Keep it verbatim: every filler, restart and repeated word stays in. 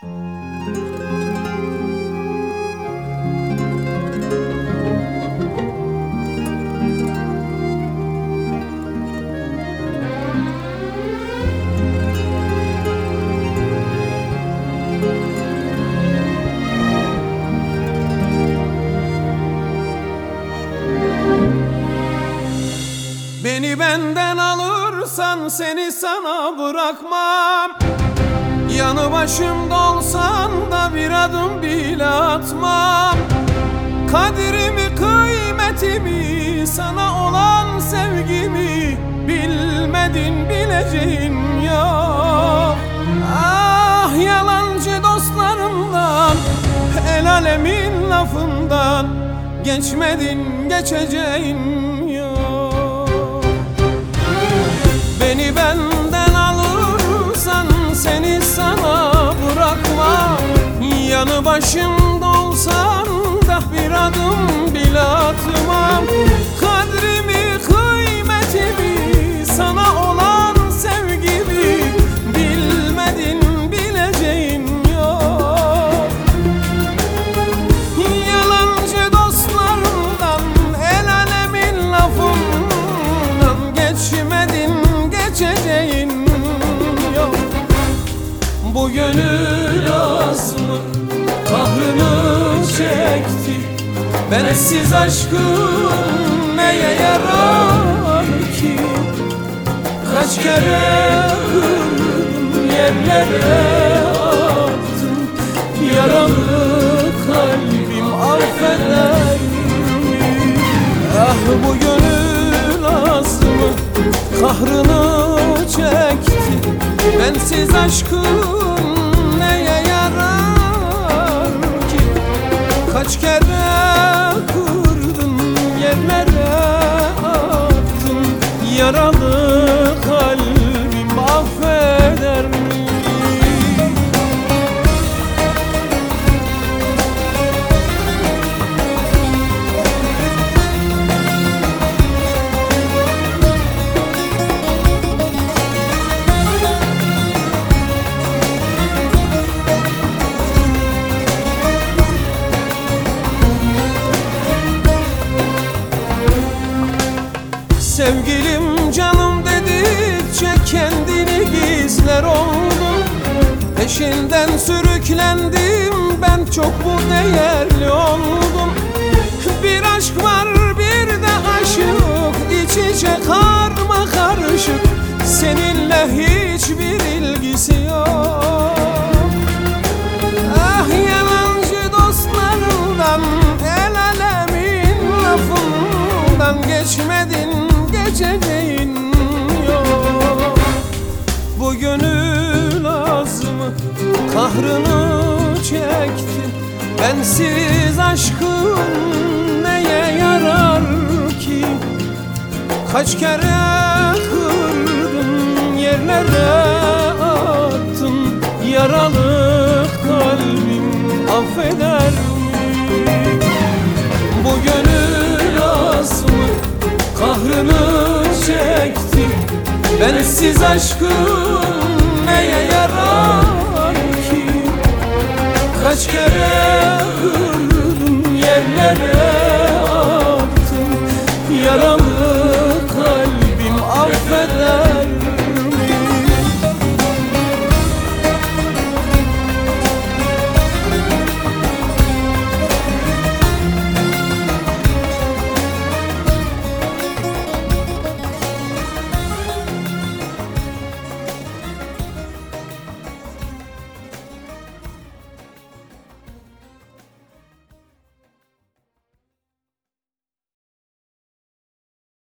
Beni benden alırsan seni sana bırakmam. Yanı başımda olsan da bir adım bile atmam. Kadirimi, kıymetimi, sana olan sevgimi bilmedin, bileceğin yok. Ah, yalancı dostlarımdan, el alemin lafından geçmedin, geçeceğin yok. Beni benden alırsan seni sana bırakmam. Yanı başımda olsan da bir adım bile atmam. Kadrimi, kıymetimi, sana olan sevgimi bilmedin, bileceğin yok. Yalancı dostlarından, el alemin lafından geçmedin, geçeceğin yok. Bu gönül azmı kahrını çekti. Bensiz aşkım neye yarar ki? Kaç kere kırdım, yerlere attım. Yaralı kalbim affeder mi? Ah, bu gönül azmı kahrını çekti. Bensiz aşkım neye yarar ki? Kaç kere kırdım, yerlere attım. Yaralı kalbim affeder mi? Sevgilim, canım dedikçe kendini gizler oldum. Peşinden sürüklendim, ben çok bu değerli oldum. Bir aşk var, bir de aşık, iç içe karma karışık. Seninle hiçbir ilgisi yok. Ah, yalancı dostlarından, el alemin lafından geçmedin, geçeceğin yok. Bu gönül azmı kahrını çekti. Bensiz aşkın neye yarar ki? Kaç kere kırdım, yerlere attım. Yaralı kalbim affeder mi? Bu gönül azmı kahrını çekti. Bensiz aşkın neye yarar ki? Kaç kere kırdım, yerlere